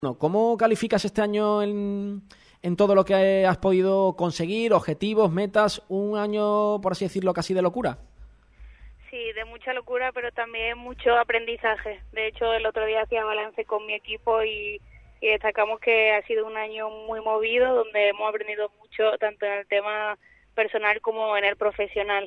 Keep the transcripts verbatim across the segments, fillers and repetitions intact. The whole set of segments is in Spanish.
Bueno, ¿cómo calificas este año en, en todo lo que has podido conseguir, objetivos, metas, un año, por así decirlo, casi de locura? Sí, de mucha locura, pero también mucho aprendizaje. De hecho, el otro día hacía balance con mi equipo y, y destacamos que ha sido un año muy movido, donde hemos aprendido mucho, tanto en el tema personal como en el profesional.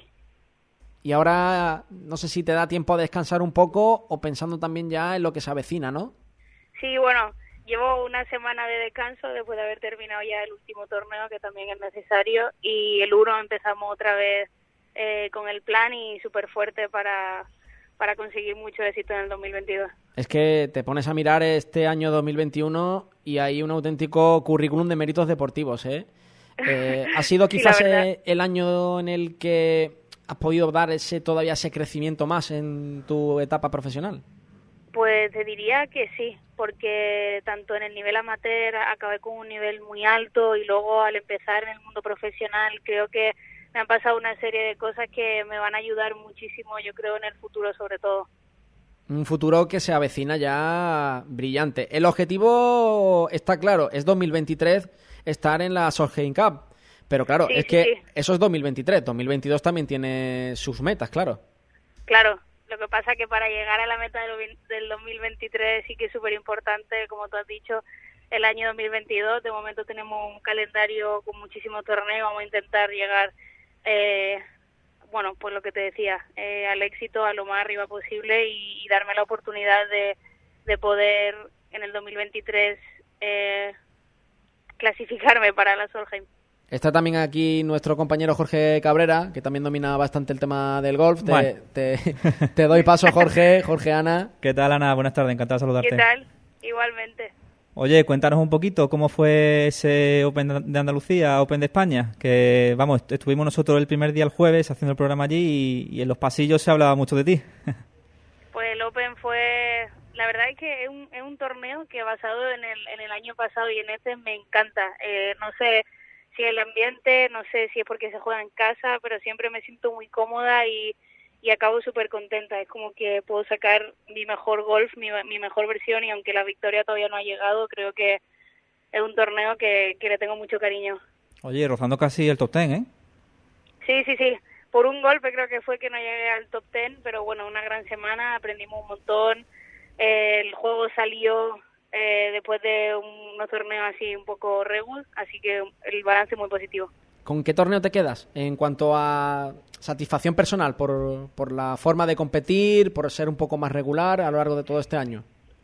Y ahora, no sé si te da tiempo a descansar un poco o pensando también ya en lo que se avecina, ¿no? Sí, bueno, llevo una semana de descanso después de haber terminado ya el último torneo, que también es necesario, y el uno empezamos otra vez eh, con el plan y súper fuerte para, para conseguir mucho éxito en el dos mil veintidós. Es que te pones a mirar este año dos mil veintiuno y hay un auténtico currículum de méritos deportivos, ¿eh? eh ¿Ha sido Sí, quizás eh, el año en el que has podido dar ese todavía ese crecimiento más en tu etapa profesional? Pues te diría que sí, porque tanto en el nivel amateur acabé con un nivel muy alto y luego al empezar en el mundo profesional creo que me han pasado una serie de cosas que me van a ayudar muchísimo, yo creo, en el futuro sobre todo. Un futuro que se avecina ya brillante. El objetivo está claro, es dos mil veintitrés estar en la Solheim Cup. Pero claro, Sí, es sí, que sí. eso es dos mil veintitrés, dos mil veintidós también tiene sus metas, claro. Claro, lo que pasa es que para llegar a la meta del dos mil veintitrés sí que es súper importante, como tú has dicho, el año dos mil veintidós. De momento tenemos un calendario con muchísimos torneos, vamos a intentar llegar, eh, bueno, pues lo que te decía, eh, al éxito, a lo más arriba posible y, y darme la oportunidad de, de poder en el dos mil veintitrés eh, clasificarme para la Solheim. Está también aquí nuestro compañero Jorge Cabrera, que también domina bastante el tema del golf. Te, Bueno. te, te doy paso, Jorge, Jorge Ana. ¿Qué tal, Ana? Buenas tardes, encantado de saludarte. ¿Qué tal? Igualmente. Oye, cuéntanos un poquito cómo fue ese Open de Andalucía, Open de España, que vamos, estuvimos nosotros el primer día el jueves haciendo el programa allí y, y en los pasillos se hablaba mucho de ti. Pues el Open fue, la verdad es que es un, es un torneo que basado en el, en el año pasado y en este me encanta. Eh, no sé si el ambiente, no sé si es porque se juega en casa, pero siempre me siento muy cómoda y, y acabo súper contenta. Es como que puedo sacar mi mejor golf, mi, mi mejor versión, y aunque la victoria todavía no ha llegado, creo que es un torneo que, que le tengo mucho cariño. Oye, rozando casi el top ten, ¿eh? Sí, sí, sí. Por un golpe creo que fue que no llegué al top ten, pero bueno, una gran semana, aprendimos un montón. Eh, el juego salió eh, después de un, unos torneos así un poco regular, así que el balance muy positivo. ¿Con qué torneo te quedas en cuanto a satisfacción personal por, por la forma de competir, por ser un poco más regular a lo largo de todo este año?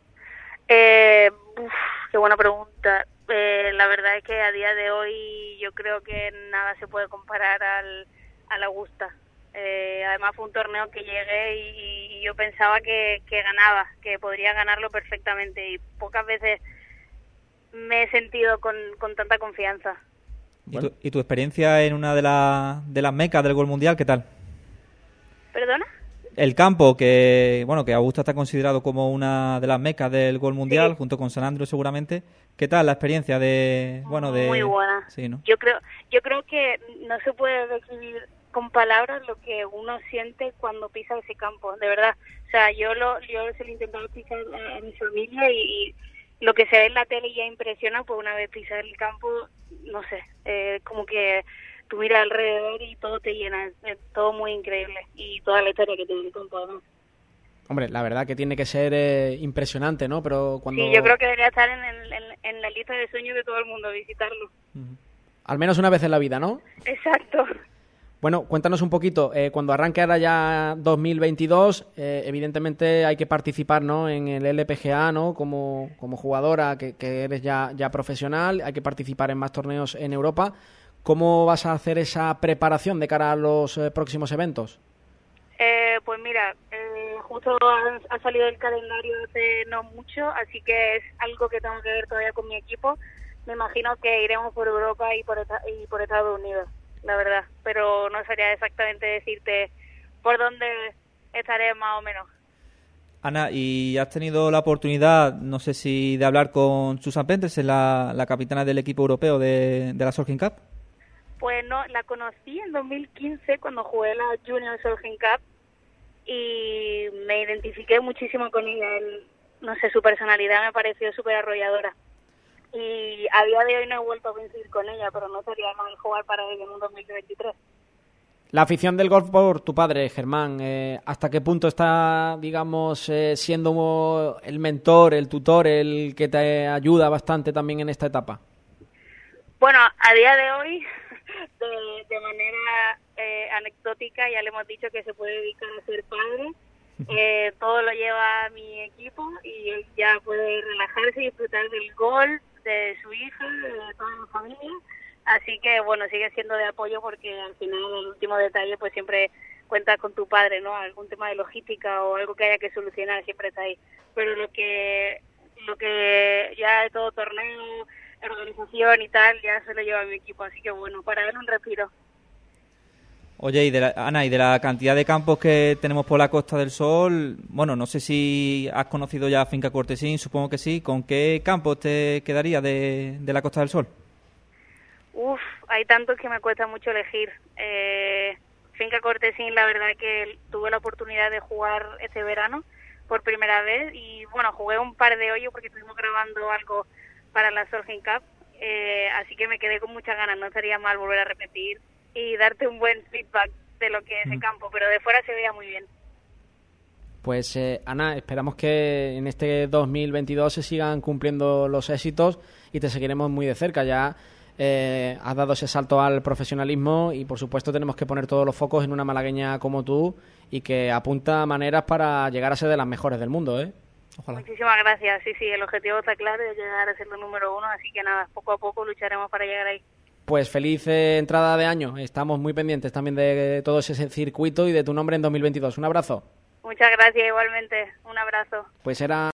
Eh, uf, qué buena pregunta. Eh, la verdad es que a día de hoy yo creo que nada se puede comparar al, al Augusta. Eh, además fue un torneo que llegué y, y yo pensaba que, que ganaba, que podría ganarlo perfectamente, y pocas veces me he sentido con, con tanta confianza. ¿Y, tu, ¿Y tu experiencia en una de, la, de las mecas del golf mundial, qué tal? ¿Perdona? El campo, que bueno, que Augusta está considerado como una de las mecas del golf mundial, sí, junto con San Andrews seguramente. ¿Qué tal la experiencia de, bueno, de muy buena? Sí, ¿no? Yo creo, yo creo que no se puede describir con palabras lo que uno siente cuando pisa ese campo, de verdad. O sea, yo lo, yo se lo he intentado explicar a, a mi familia y, y lo que se ve en la tele ya impresiona, pues una vez pisar el campo, no sé, eh, como que tú miras alrededor y todo te llena, es todo muy increíble, y toda la historia que tiene el campo además. Hombre, la verdad que tiene que ser eh, impresionante, ¿no? Pero cuando... Sí, yo creo que debería estar en, el, en, en la lista de sueños de todo el mundo, visitarlo. Uh-huh. Al menos una vez en la vida, ¿no? Exacto. Bueno, cuéntanos un poquito, eh, cuando arranque ahora ya dos mil veintidós, eh, evidentemente hay que participar, ¿no?, en el L P G A, ¿no?, como, como jugadora que, que eres ya, ya profesional, hay que participar en más torneos en Europa. ¿Cómo vas a hacer esa preparación de cara a los eh, próximos eventos? Eh, pues mira, eh, justo ha, ha salido el calendario hace no mucho, así que es algo que tengo que ver todavía con mi equipo. Me imagino que iremos por Europa y por, y por Estados Unidos, la verdad, pero no sabría exactamente decirte por dónde estaré más o menos. Ana, ¿y has tenido la oportunidad, no sé si de hablar con Susan Petersen, la, la capitana del equipo europeo de, de la Solheim Cup? Pues no, la conocí en dos mil quince cuando jugué la Junior Solheim Cup y me identifiqué muchísimo con ella. El, no sé, su personalidad me pareció súper arrolladora. Y a día de hoy no he vuelto a coincidir con ella, pero no sería mal jugar para ella en un dos mil veintitrés. La afición del golf por tu padre, Germán, eh, ¿hasta qué punto está, digamos, eh, siendo el mentor, el tutor, el que te ayuda bastante también en esta etapa? Bueno, a día de hoy, de, de manera eh, anecdótica, ya le hemos dicho que se puede dedicar a ser padre. Eh, todo lo lleva mi equipo y él ya puede relajarse y disfrutar del golf, de su hija, de toda la familia. Así que, bueno, sigue siendo de apoyo porque al final, el último detalle, pues siempre cuentas con tu padre, ¿no? Algún tema de logística o algo que haya que solucionar siempre está ahí. Pero lo que lo que ya de todo torneo, organización y tal, ya se lo lleva mi equipo. Así que, bueno, para él un respiro. Oye, y de la, Ana, y de la cantidad de campos que tenemos por la Costa del Sol, bueno, no sé si has conocido ya Finca Cortesín, supongo que sí. ¿Con qué campos te quedaría de, de la Costa del Sol? Uf, hay tantos que me cuesta mucho elegir. Eh, Finca Cortesín, la verdad que tuve la oportunidad de jugar este verano por primera vez y bueno, jugué un par de hoyos porque estuvimos grabando algo para la Solheim Cup, eh, así que me quedé con muchas ganas, no estaría mal volver a repetir y darte un buen feedback de lo que es ese campo, pero de fuera se veía muy bien. Pues eh, Ana, esperamos que en este dos mil veintidós se sigan cumpliendo los éxitos y te seguiremos muy de cerca. Ya eh, has dado ese salto al profesionalismo y por supuesto tenemos que poner todos los focos en una malagueña como tú y que apunta maneras para llegar a ser de las mejores del mundo, ¿eh? Ojalá. Muchísimas gracias. Sí, sí, el objetivo está claro, es llegar a ser el número uno, así que nada, poco a poco lucharemos para llegar ahí. Pues feliz eh, entrada de año. Estamos muy pendientes también de todo ese circuito y de tu nombre en dos mil veintidós. Un abrazo. Muchas gracias igualmente. Un abrazo. Pues era